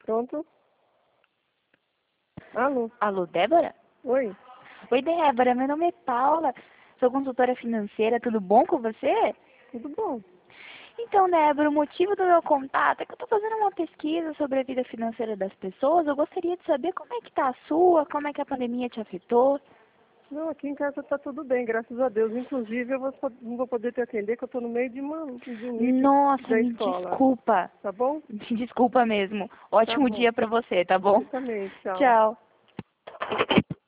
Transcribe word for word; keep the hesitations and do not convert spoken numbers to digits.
Pronto? Alô? Alô, Débora? Oi? Oi, Débora, meu nome é Paula, sou consultora financeira, tudo bom com você? Tudo bom? Então, Débora, o motivo do meu contato é que eu estou fazendo uma pesquisa sobre a vida financeira das pessoas. Eu gostaria de saber como é que está a sua, como é que a pandemia te afetou. Não, aqui em casa tá tudo bem, graças a Deus. Inclusive, eu vou, não vou poder te atender, porque eu tô no meio de, uma, de um meeting Nossa, da me escola. desculpa. Tá bom? Me desculpa mesmo. Tá Ótimo bom. dia para você, tá bom? Você também, tchau. Tchau.